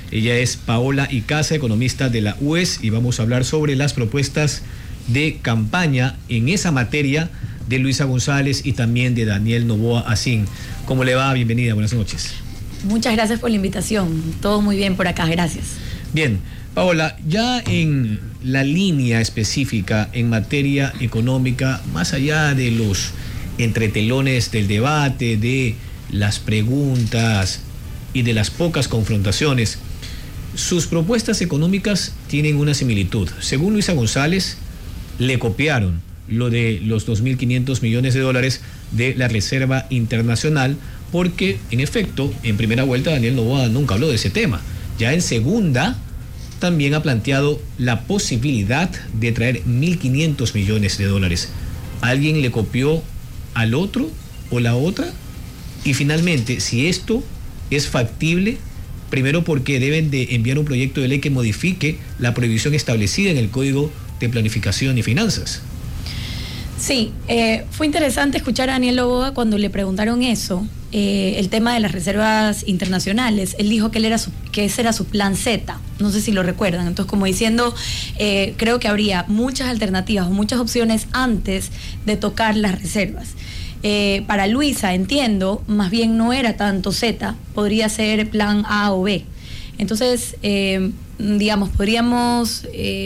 Ella es Paola Icaza, economista de la UES, y vamos a hablar sobre las propuestas de campaña en esa materia de Luisa González y también de Daniel Noboa Asín. ¿Cómo le va? Bienvenida, buenas noches. Muchas gracias por la invitación, todo muy bien por acá, gracias. Bien, Paola, ya en la línea específica en materia económica, más allá de los entretelones del debate, de las preguntas y de las pocas confrontaciones, sus propuestas económicas tienen una similitud. Según Luisa González, le copiaron lo de los 2.500 millones de dólares de la Reserva Internacional, porque en efecto, en primera vuelta Daniel Noboa nunca habló de ese tema. Ya en segunda, también ha planteado la posibilidad de traer 1.500 millones de dólares. ¿Alguien le copió al otro o la otra? Y finalmente, si esto es factible, primero porque deben de enviar un proyecto de ley que modifique la prohibición establecida en el Código de Planificación y Finanzas. Sí, fue interesante escuchar a Daniel Noboa cuando le preguntaron eso, el tema de las reservas internacionales. Él dijo que ese era su plan Z, no sé si lo recuerdan. Entonces, como diciendo, creo que habría muchas alternativas o muchas opciones antes de tocar las reservas. Para Luisa, entiendo, más bien no era tanto Z, podría ser plan A o B. Entonces, digamos, podríamos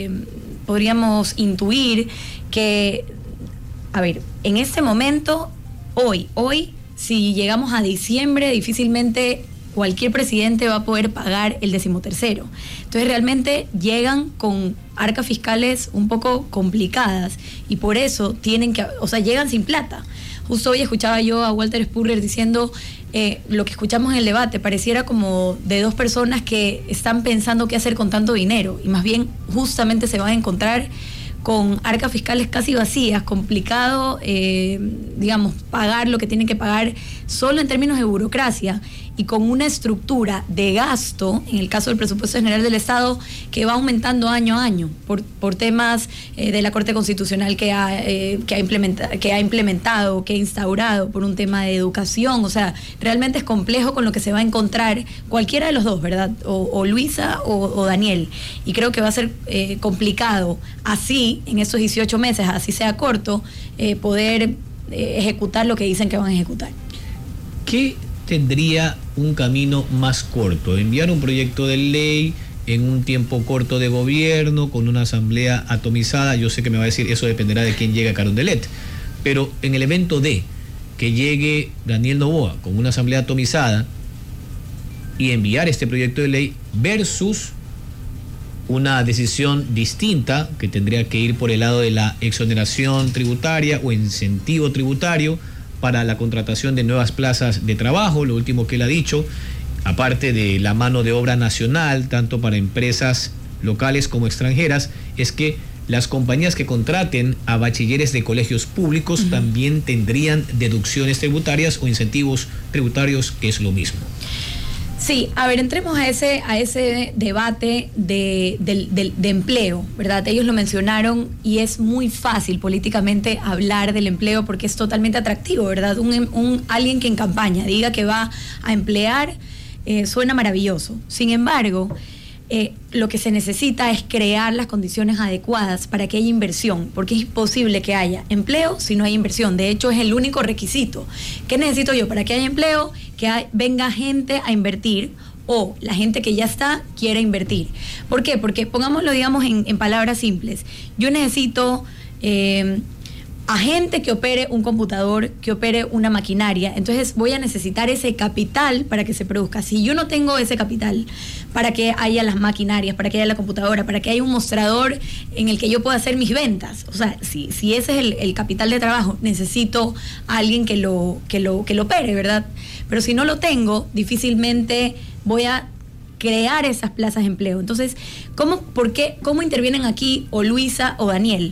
intuir que, a ver, en este momento, hoy, si llegamos a diciembre, difícilmente cualquier presidente va a poder pagar el 13º. Entonces realmente llegan con arcas fiscales un poco complicadas y por eso llegan sin plata. Justo hoy escuchaba yo a Walter Spurrier diciendo lo que escuchamos en el debate, pareciera como de dos personas que están pensando qué hacer con tanto dinero y más bien justamente se van a encontrar con arcas fiscales casi vacías, complicado, pagar lo que tienen que pagar solo en términos de burocracia y con una estructura de gasto, en el caso del presupuesto general del Estado, que va aumentando año a año por temas de la Corte Constitucional que ha implementado, que ha instaurado, por un tema de educación. O sea, realmente es complejo con lo que se va a encontrar cualquiera de los dos, ¿verdad? O Luisa o Daniel. Y creo que va a ser complicado así, en esos 18 meses, así sea corto, poder ejecutar lo que dicen que van a ejecutar. ¿Qué tendría un camino más corto? Enviar un proyecto de ley en un tiempo corto de gobierno, con una asamblea atomizada. Yo sé que me va a decir, eso dependerá de quién llegue a Carondelet, pero en el evento de que llegue Daniel Noboa con una asamblea atomizada y enviar este proyecto de ley versus una decisión distinta que tendría que ir por el lado de la exoneración tributaria o incentivo tributario para la contratación de nuevas plazas de trabajo, lo último que él ha dicho, aparte de la mano de obra nacional, tanto para empresas locales como extranjeras, es que las compañías que contraten a bachilleres de colegios públicos también tendrían deducciones tributarias o incentivos tributarios, que es lo mismo. Sí, a ver, entremos a ese debate de empleo, ¿verdad? Ellos lo mencionaron y es muy fácil políticamente hablar del empleo porque es totalmente atractivo, ¿verdad? Alguien que en campaña diga que va a emplear suena maravilloso. Sin embargo, lo que se necesita es crear las condiciones adecuadas para que haya inversión, porque es imposible que haya empleo si no hay inversión. De hecho, es el único requisito. ¿Qué necesito yo para que haya empleo? Que venga gente a invertir o la gente que ya está quiere invertir. ¿Por qué? Porque pongámoslo, digamos, en palabras simples. Yo necesito a gente que opere un computador, que opere una maquinaria. Entonces voy a necesitar ese capital para que se produzca. Si yo no tengo ese capital para que haya las maquinarias, para que haya la computadora, para que haya un mostrador en el que yo pueda hacer mis ventas, o sea, si ese es el capital de trabajo, necesito a alguien que lo opere, ¿verdad? Pero si no lo tengo, difícilmente voy a crear esas plazas de empleo. Entonces, ¿cómo intervienen aquí o Luisa o Daniel?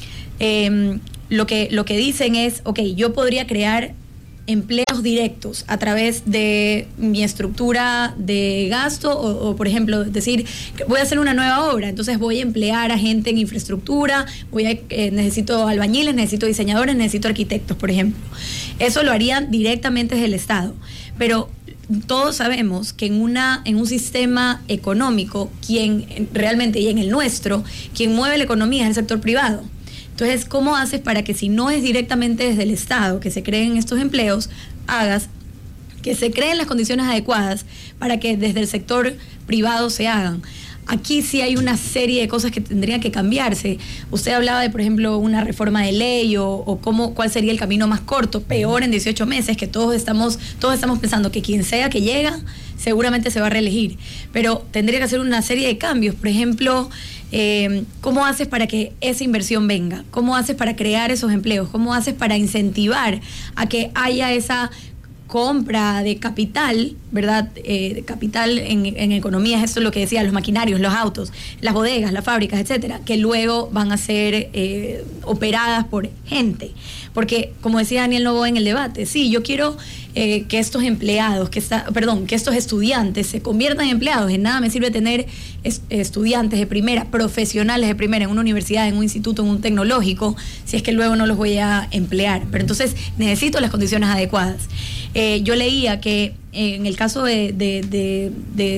Lo que dicen es, yo podría crear empleos directos a través de mi estructura de gasto o por ejemplo, decir, voy a hacer una nueva obra, entonces voy a emplear a gente en infraestructura, necesito albañiles, necesito diseñadores, necesito arquitectos, por ejemplo. Eso lo harían directamente desde el Estado. Pero todos sabemos que en un sistema económico, quien realmente, y en el nuestro, quien mueve la economía es el sector privado. Entonces, ¿cómo haces para que, si no es directamente desde el Estado que se creen estos empleos, hagas que se creen las condiciones adecuadas para que desde el sector privado se hagan? Aquí sí hay una serie de cosas que tendrían que cambiarse. Usted hablaba de, por ejemplo, una reforma de ley o cuál sería el camino más corto, peor en 18 meses, que todos estamos pensando que quien sea que llega seguramente se va a reelegir. Pero tendría que hacer una serie de cambios. Por ejemplo, ¿cómo haces para que esa inversión venga? ¿Cómo haces para crear esos empleos? ¿Cómo haces para incentivar a que haya esa compra de capital, ¿verdad? Capital en economía, esto es lo que decía, los maquinarios, los autos, las bodegas, las fábricas, etcétera, que luego van a ser operadas por gente. Porque, como decía Daniel Noboa en el debate, sí, yo quiero que estos empleados, que estos estudiantes se conviertan en empleados. En nada me sirve tener estudiantes de primera, profesionales de primera en una universidad, en un instituto, en un tecnológico, si es que luego no los voy a emplear. Pero entonces necesito las condiciones adecuadas. Yo leía que en el caso de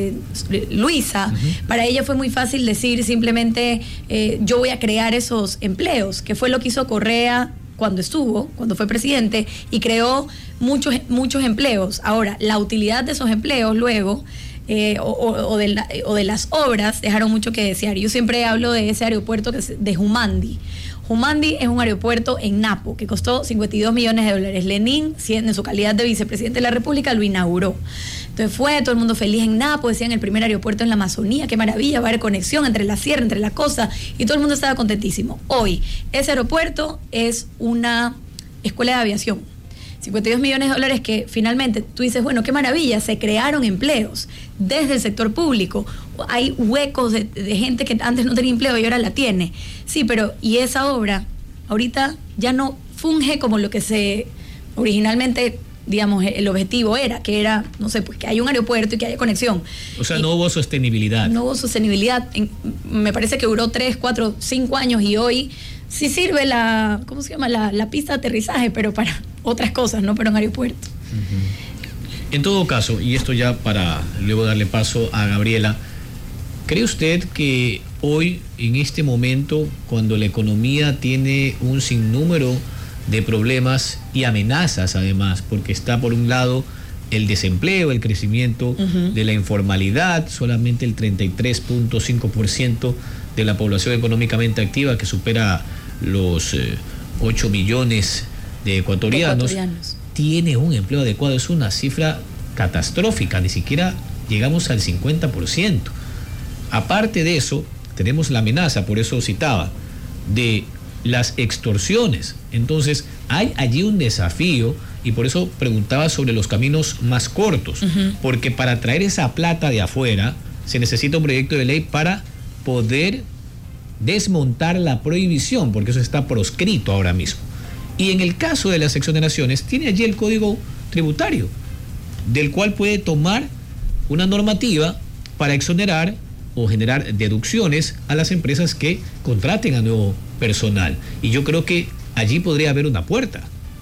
Luisa, para ella fue muy fácil decir simplemente yo voy a crear esos empleos, que fue lo que hizo Correa cuando fue presidente, y creó muchos empleos. Ahora, la utilidad de esos empleos luego o de las obras dejaron mucho que desear. Yo siempre hablo de ese aeropuerto que es de Humandi. Humandi es un aeropuerto en Napo que costó $52 millones. Lenin, en su calidad de vicepresidente de la República, lo inauguró. Entonces fue todo el mundo feliz en Napo, decían el primer aeropuerto en la Amazonía, qué maravilla, va a haber conexión entre la sierra, entre la costa, y todo el mundo estaba contentísimo. Hoy, ese aeropuerto es una escuela de aviación. $52 millones que finalmente tú dices, bueno, qué maravilla, se crearon empleos desde el sector público. Hay huecos de gente que antes no tenía empleo y ahora la tiene. Sí, pero y esa obra ahorita ya no funge como lo que se originalmente, digamos, el objetivo era, que era, no sé, pues que haya un aeropuerto y que haya conexión. O sea, no hubo sostenibilidad. No hubo sostenibilidad. Me parece que duró 3, 4, 5 años y hoy sí sirve la pista de aterrizaje, pero para otras cosas, no para un aeropuerto. En todo caso, y esto ya para luego darle paso a Gabriela, ¿cree usted que hoy, en este momento, cuando la economía tiene un sinnúmero de problemas y amenazas además, porque está por un lado el desempleo, el crecimiento de la informalidad, solamente el 33.5% de la población económicamente activa, que supera los 8 millones de ecuatorianos, tiene un empleo adecuado? Es una cifra catastrófica, ni siquiera llegamos al 50%. Aparte de eso, tenemos la amenaza, por eso citaba, de las extorsiones. Entonces, hay allí un desafío, y por eso preguntaba sobre los caminos más cortos, porque para traer esa plata de afuera se necesita un proyecto de ley para poder desmontar la prohibición, porque eso está proscrito ahora mismo. Y en el caso de las exoneraciones, tiene allí el Código Tributario, del cual puede tomar una normativa para exonerar o generar deducciones a las empresas que contraten a nuevo personal. Y yo creo que allí podría haber una puerta.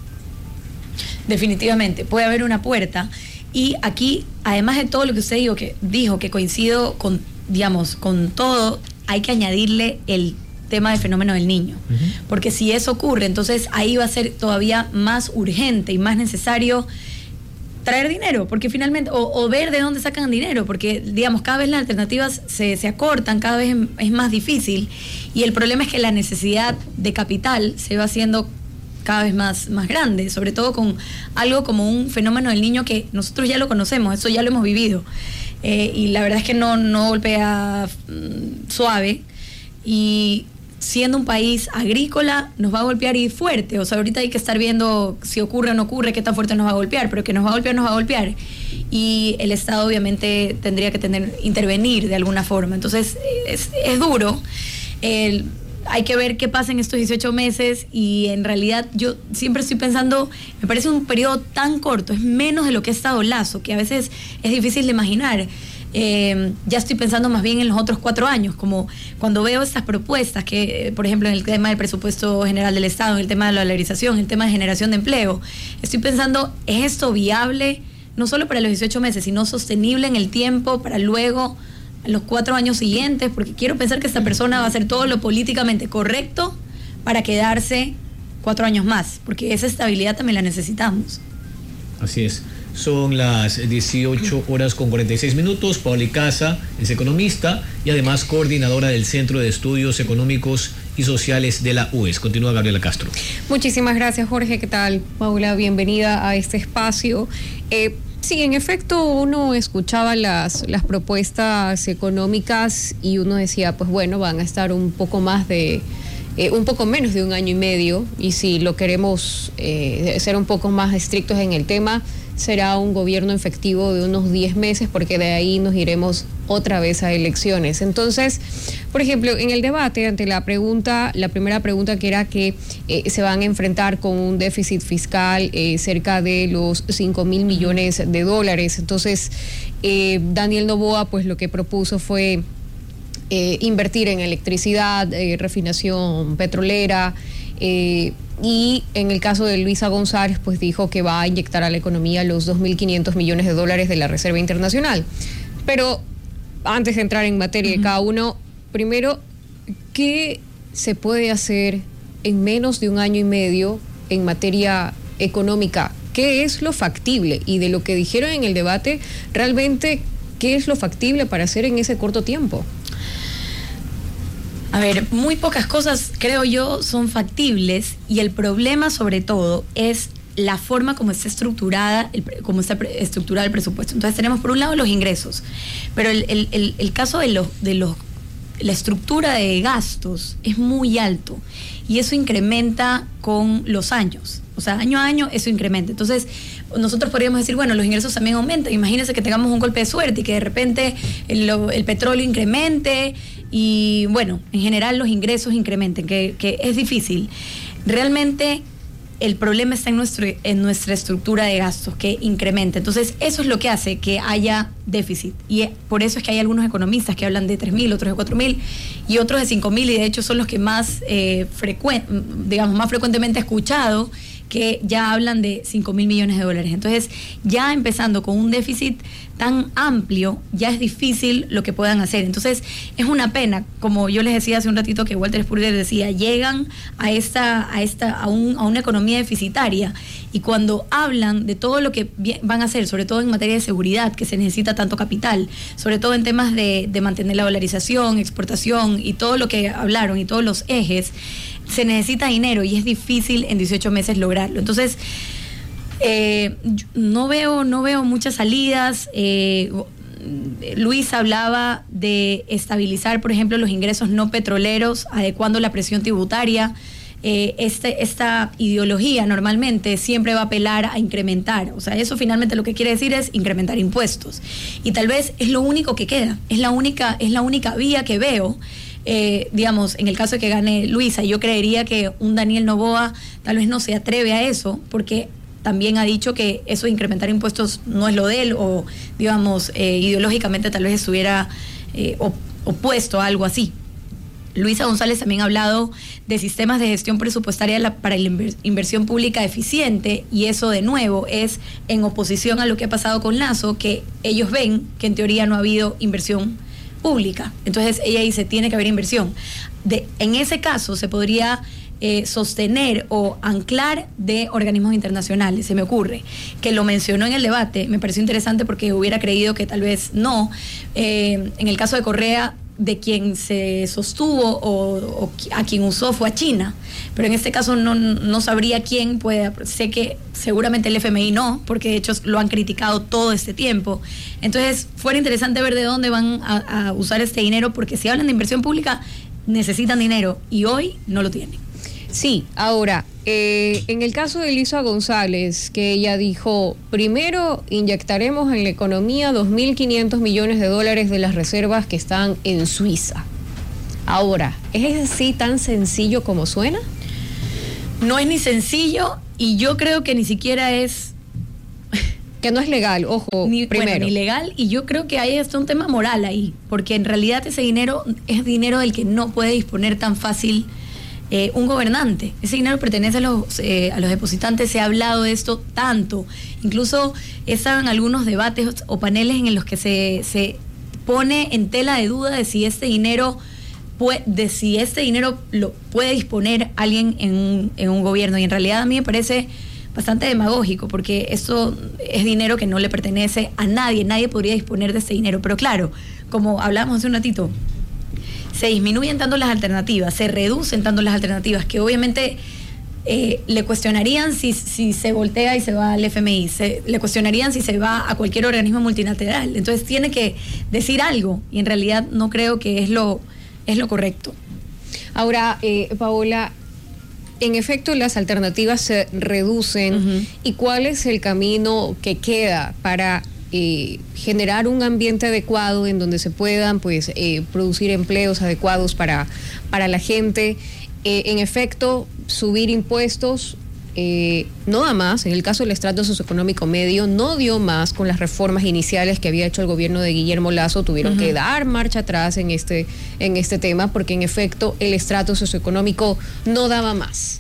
Definitivamente, puede haber una puerta. Y aquí, además de todo lo que usted dijo, que coincido con, digamos, con todo, hay que añadirle el tema del fenómeno del niño. Porque si eso ocurre, entonces ahí va a ser todavía más urgente y más necesario traer dinero, porque finalmente, o ver de dónde sacan dinero, porque, digamos, cada vez las alternativas se acortan, cada vez es más difícil, y el problema es que la necesidad de capital se va haciendo cada vez más grande, sobre todo con algo como un fenómeno del niño que nosotros ya lo conocemos, eso ya lo hemos vivido, y la verdad es que no golpea suave, y siendo un país agrícola nos va a golpear y fuerte. O sea, ahorita hay que estar viendo si ocurre o no ocurre, qué tan fuerte nos va a golpear, pero que nos va a golpear. Y el Estado obviamente tendría que intervenir de alguna forma. Entonces es duro. Hay que ver qué pasa en estos 18 meses, y en realidad yo siempre estoy pensando, me parece un periodo tan corto, es menos de lo que ha estado Lazo, que a veces es difícil de imaginar. Ya estoy pensando más bien en los otros 4 años, como cuando veo estas propuestas que, por ejemplo, en el tema del presupuesto general del Estado, en el tema de la valorización, en el tema de generación de empleo, estoy pensando, ¿es esto viable no solo para los 18 meses, sino sostenible en el tiempo para luego los 4 años siguientes, porque quiero pensar que esta persona va a hacer todo lo políticamente correcto para quedarse 4 años más, porque esa estabilidad también la necesitamos. Así es. Son las 18:46. Paola Icaza es economista y además coordinadora del Centro de Estudios Económicos y Sociales de la UES. Continúa Gabriela Castro. Muchísimas gracias, Jorge. ¿Qué tal, Paula? Bienvenida a este espacio. Sí, en efecto, uno escuchaba las propuestas económicas y uno decía, pues bueno, van a estar un poco menos de 1 año y medio, y si lo queremos ser un poco más estrictos en el tema, será un gobierno efectivo de unos 10 meses, porque de ahí nos iremos otra vez a elecciones. Entonces, por ejemplo, en el debate, ante la primera pregunta, que era que se van a enfrentar con un déficit fiscal cerca de los 5.000 millones de dólares. Entonces, Daniel Noboa, pues lo que propuso fue invertir en electricidad, refinación petrolera, y en el caso de Luisa González, pues dijo que va a inyectar a la economía los 2.500 millones de dólares de la Reserva Internacional. Pero antes de entrar en materia de cada uno, primero, ¿qué se puede hacer en menos de 1 año y medio en materia económica? ¿Qué es lo factible? Y de lo que dijeron en el debate, realmente, ¿qué es lo factible para hacer en ese corto tiempo? A ver, muy pocas cosas, creo yo, son factibles, y el problema sobre todo es la forma como está estructurado el presupuesto. Entonces tenemos por un lado los ingresos, pero el caso de la estructura de gastos es muy alto, y eso incrementa con los años. O sea, año a año eso incrementa. Entonces, nosotros podríamos decir, bueno, los ingresos también aumentan. Imagínense que tengamos un golpe de suerte y que de repente el petróleo incremente y, bueno, en general los ingresos incrementen, que es difícil. Realmente el problema está en nuestra estructura de gastos, que incrementa. Entonces, eso es lo que hace que haya déficit. Y por eso es que hay algunos economistas que hablan de 3.000, otros de 4.000 y otros de 5.000, y de hecho son los que más más frecuentemente he escuchado, que ya hablan de 5.000 millones de dólares. Entonces, ya empezando con un déficit tan amplio, ya es difícil lo que puedan hacer. Entonces, es una pena, como yo les decía hace un ratito que Walter Spurrier decía, llegan a una economía deficitaria, y cuando hablan de todo lo que van a hacer, sobre todo en materia de seguridad, que se necesita tanto capital, sobre todo en temas de mantener la dolarización, exportación y todo lo que hablaron y todos los ejes, se necesita dinero y es difícil en 18 meses lograrlo. Entonces, no veo muchas salidas. Luis hablaba de estabilizar, por ejemplo, los ingresos no petroleros, adecuando la presión tributaria. Esta ideología normalmente siempre va a apelar a incrementar, o sea, eso finalmente lo que quiere decir es incrementar impuestos, y tal vez es lo único que queda, es la única vía que veo. En el caso de que gane Luisa, yo creería que un Daniel Noboa tal vez no se atreve a eso, porque también ha dicho que eso de incrementar impuestos no es lo de él, o ideológicamente tal vez estuviera opuesto a algo así. Luisa González también ha hablado de sistemas de gestión presupuestaria para la inversión pública eficiente, y eso de nuevo es en oposición a lo que ha pasado con Lazo, que ellos ven que en teoría no ha habido inversión pública. Entonces ella dice, tiene que haber inversión. En ese caso se podría sostener o anclar de organismos internacionales. Se me ocurre que lo mencionó en el debate, me pareció interesante porque hubiera creído que tal vez no. En el caso de Correa, de quien se sostuvo o a quien usó fue a China, pero en este caso no sabría quién puede. Sé que seguramente el FMI no, porque de hecho lo han criticado todo este tiempo. Entonces fuera interesante ver de dónde van a usar este dinero, porque si hablan de inversión pública necesitan dinero y hoy no lo tienen. Sí, ahora, en el caso de Luisa González, que ella dijo, primero inyectaremos en la economía 2.500 millones de dólares de las reservas que están en Suiza. Ahora, ¿es así tan sencillo como suena? No es ni sencillo, y yo creo que ni siquiera es... Que no es legal, ojo, primero. Bueno, ni legal, y yo creo que hay hasta un tema moral ahí, porque en realidad ese dinero es dinero del que no puede disponer tan fácil un gobernante. Ese dinero pertenece a los depositantes. Se ha hablado de esto tanto. Incluso están algunos debates o paneles en los que se pone en tela de duda de si este dinero lo puede disponer alguien en un gobierno. Y en realidad a mí me parece bastante demagógico, porque esto es dinero que no le pertenece a nadie. Nadie podría disponer de este dinero. Pero claro, como hablábamos hace un ratito, se disminuyen tanto las alternativas, se reducen tanto las alternativas, que obviamente le cuestionarían si se voltea y se va al FMI, le cuestionarían si se va a cualquier organismo multilateral. Entonces tiene que decir algo, y en realidad no creo que es lo correcto. Ahora, Paola, en efecto las alternativas se reducen. ¿Y cuál es el camino que queda para generar un ambiente adecuado en donde se puedan producir empleos adecuados para la gente? En efecto, subir impuestos no da más. En el caso del estrato socioeconómico medio no dio más con las reformas iniciales que había hecho el gobierno de Guillermo Lasso. Tuvieron que dar marcha atrás en este tema, porque en efecto el estrato socioeconómico no daba más.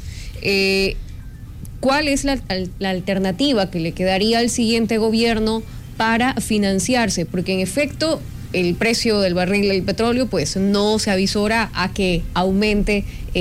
¿Cuál es la alternativa que le quedaría al siguiente gobierno para financiarse? Porque en efecto el precio del barril del petróleo no se avisora a que aumente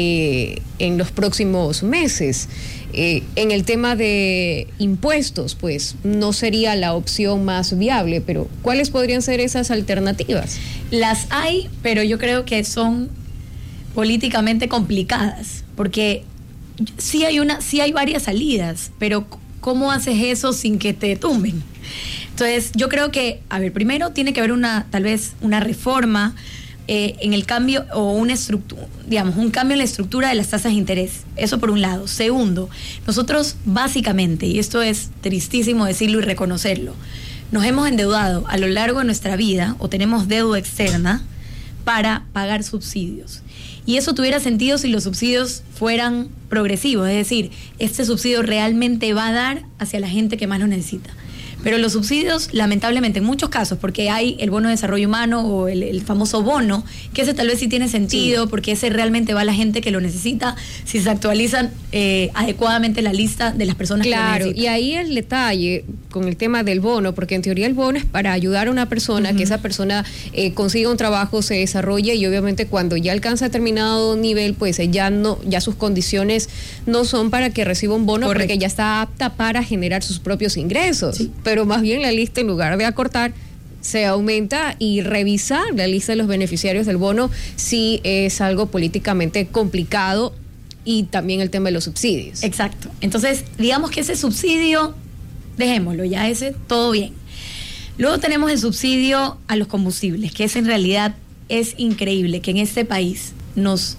en los próximos meses. En el tema de impuestos, no sería la opción más viable, pero ¿cuáles podrían ser esas alternativas? Las hay, pero yo creo que son políticamente complicadas, porque sí hay varias salidas, pero ¿cómo haces eso sin que te tumben? Entonces, yo creo que, primero tiene que haber tal vez una reforma en el cambio, o un cambio en la estructura de las tasas de interés. Eso por un lado. Segundo, nosotros básicamente, y esto es tristísimo decirlo y reconocerlo, nos hemos endeudado a lo largo de nuestra vida, o tenemos deuda externa para pagar subsidios. Y eso tuviera sentido si los subsidios fueran progresivos, es decir, este subsidio realmente va a dar hacia la gente que más lo necesita. Pero los subsidios, lamentablemente, en muchos casos, porque hay el bono de desarrollo humano o el famoso bono, que ese tal vez sí tiene sentido, porque ese realmente va a la gente que lo necesita, si se actualizan adecuadamente la lista de las personas que lo necesitan. Claro, y ahí el detalle con el tema del bono, porque en teoría el bono es para ayudar a una persona, que esa persona consiga un trabajo, se desarrolle, y obviamente cuando ya alcanza determinado nivel, ya sus condiciones no son para que reciba un bono. Correcto. Porque ya está apta para generar sus propios ingresos. Sí. Pero más bien la lista, en lugar de acortar, se aumenta, y revisar la lista de los beneficiarios del bono sí es algo políticamente complicado, y también el tema de los subsidios. Exacto. Entonces, digamos que ese subsidio, dejémoslo, ya ese, todo bien. Luego tenemos el subsidio a los combustibles, que ese en realidad es increíble, que en este país nos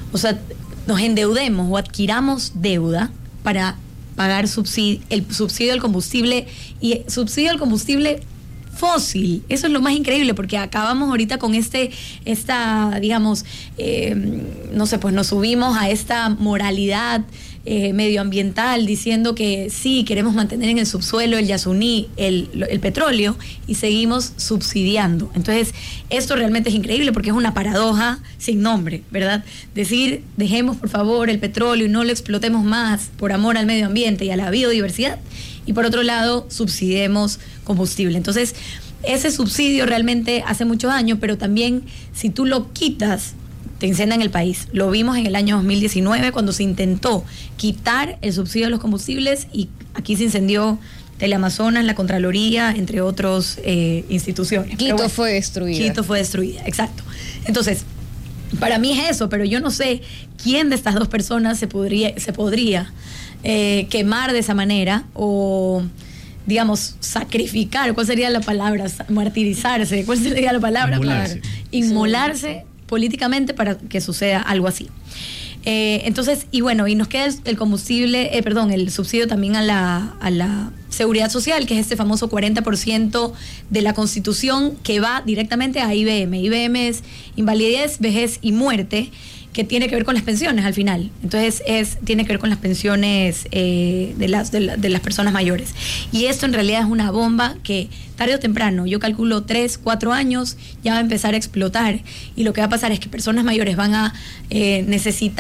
endeudemos o adquiramos deuda para pagar el subsidio al combustible, y subsidio al combustible fósil. Eso es lo más increíble, porque acabamos ahorita con nos subimos a esta moralidad medioambiental, diciendo que sí, queremos mantener en el subsuelo el Yasuní, el petróleo, y seguimos subsidiando. Entonces, esto realmente es increíble, porque es una paradoja sin nombre, ¿verdad? Decir, dejemos por favor el petróleo y no lo explotemos más por amor al medio ambiente y a la biodiversidad, y por otro lado, subsidiemos combustible. Entonces, ese subsidio realmente hace mucho daño, pero también si tú lo quitas, te incendian el país. Lo vimos en el año 2019 cuando se intentó quitar el subsidio a los combustibles, y aquí se incendió Teleamazonas, la Contraloría, entre otras instituciones. Quito fue destruida, exacto. Entonces, para mí es eso, pero yo no sé quién de estas dos personas se podría quemar de esa manera, o digamos, sacrificar. ¿Cuál sería la palabra? Martirizarse. ¿Cuál sería la palabra? Inmolarse políticamente para que suceda algo así. Entonces, y nos queda el combustible, el subsidio también a la seguridad social, que es este famoso 40% de la Constitución que va directamente a IBM. IBM es invalidez, vejez y muerte, que tiene que ver con las pensiones al final. Entonces tiene que ver con las pensiones de las personas mayores. Y esto en realidad es una bomba que tarde o temprano, yo calculo 3, 4 años, ya va a empezar a explotar. Y lo que va a pasar es que personas mayores van a necesitar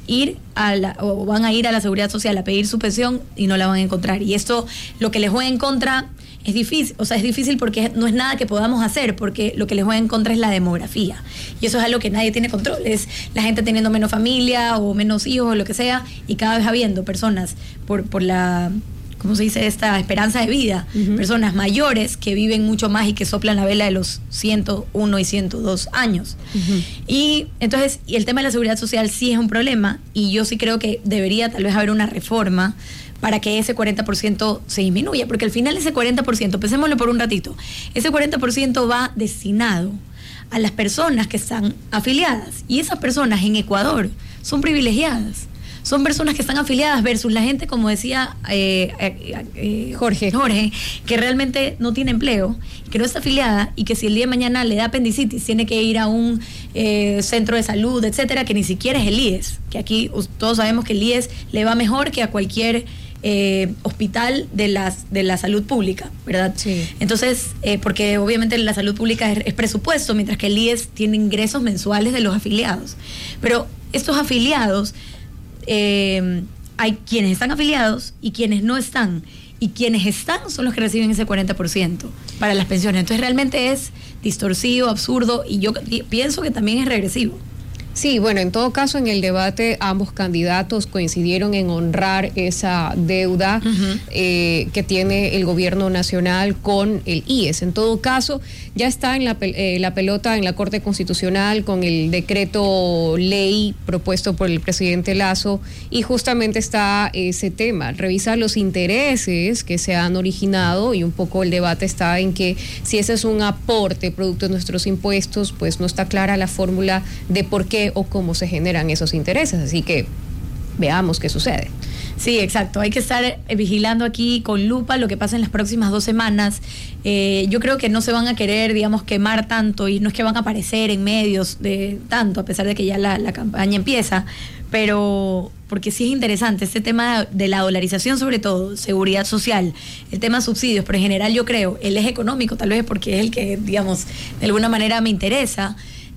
ir o van a ir a la Seguridad Social a pedir su pensión y no la van a encontrar. Y esto, lo que les juega en contra es difícil, es difícil porque no es nada que podamos hacer, porque lo que les juega en contra es la demografía. Y eso es algo que nadie tiene control, es la gente teniendo menos familia o menos hijos o lo que sea, y cada vez habiendo personas por la, ¿cómo se dice? Esta esperanza de vida, personas mayores que viven mucho más y que soplan la vela de los 101 y 102 años. Y entonces, y el tema de la seguridad social sí es un problema, y yo sí creo que debería tal vez haber una reforma para que ese 40% se disminuya, porque al final ese 40%, pensémoslo por un ratito, ese 40% va destinado a las personas que están afiliadas, y esas personas en Ecuador son privilegiadas. Son personas que están afiliadas versus la gente, como decía Jorge, que realmente no tiene empleo, que no está afiliada, y que si el día de mañana le da apendicitis, tiene que ir a un centro de salud, etcétera, que ni siquiera es el IES, que aquí todos sabemos que el IES le va mejor que a cualquier hospital de la salud pública, ¿verdad? Sí. Entonces, porque obviamente la salud pública es presupuesto, mientras que el IES tiene ingresos mensuales de los afiliados. Pero estos afiliados, hay quienes están afiliados y quienes no están, y quienes están son los que reciben ese 40% para las pensiones. Entonces realmente es distorsivo, absurdo, y yo pienso que también es regresivo. Sí, bueno, en todo caso, en el debate ambos candidatos coincidieron en honrar esa deuda que tiene el gobierno nacional con el IES. En todo caso, ya está en la pelota en la Corte Constitucional con el decreto ley propuesto por el presidente Lasso, y justamente está ese tema, revisar los intereses que se han originado, y un poco el debate está en que si ese es un aporte producto de nuestros impuestos, pues no está clara la fórmula de por qué o cómo se generan esos intereses, así que veamos qué sucede. Sí, exacto, hay que estar vigilando aquí con lupa lo que pasa en las próximas 2 semanas. Yo creo que no se van a querer, digamos, quemar tanto, y no es que van a aparecer en medios de tanto, a pesar de que ya la campaña empieza, pero porque sí es interesante este tema de la dolarización, sobre todo, seguridad social, el tema de subsidios, pero en general yo creo, el eje económico, tal vez porque es el que, digamos, de alguna manera me interesa.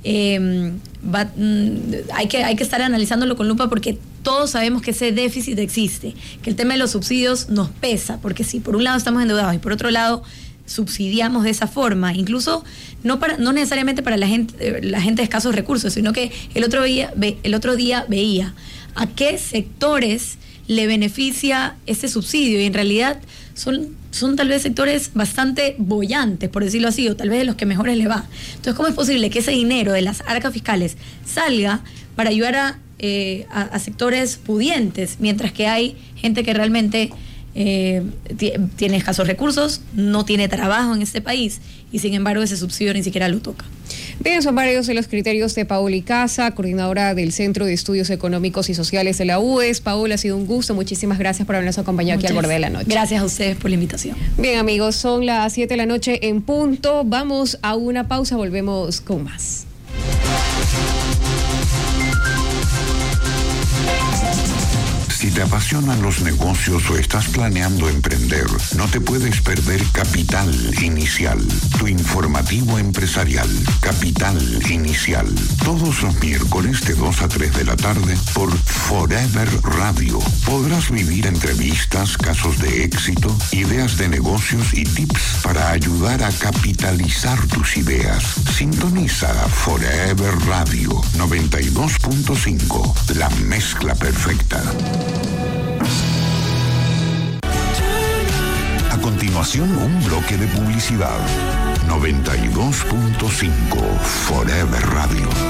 Hay que estar analizándolo con lupa, porque todos sabemos que ese déficit existe, que el tema de los subsidios nos pesa, porque si por un lado estamos endeudados y por otro lado subsidiamos de esa forma, incluso no necesariamente para la gente de escasos recursos, sino que el otro día veía a qué sectores le beneficia ese subsidio, y en realidad son tal vez sectores bastante bollantes, por decirlo así, o tal vez de los que mejores le va. Entonces, ¿cómo es posible que ese dinero de las arcas fiscales salga para ayudar a sectores pudientes, mientras que hay gente que realmente tiene escasos recursos, no tiene trabajo en este país, y sin embargo ese subsidio ni siquiera lo toca? Bien, son varios de los criterios de Paola Icaza, coordinadora del Centro de Estudios Económicos y Sociales de la UES. Paola, ha sido un gusto, muchísimas gracias por habernos acompañado aquí al borde de la noche. Gracias a ustedes por la invitación. Bien, amigos, son las 7 de la noche en punto, vamos a una pausa, volvemos con más. Si te apasionan los negocios o estás planeando emprender, no te puedes perder Capital Inicial, tu informativo empresarial. Capital Inicial, todos los miércoles de 2 a 3 de la tarde por Forever Radio. Podrás vivir entrevistas, casos de éxito, ideas de negocios y tips para ayudar a capitalizar tus ideas. Sintoniza Forever Radio 92.5, la mezcla perfecta. A continuación, un bloque de publicidad. 92.5 Forever Radio.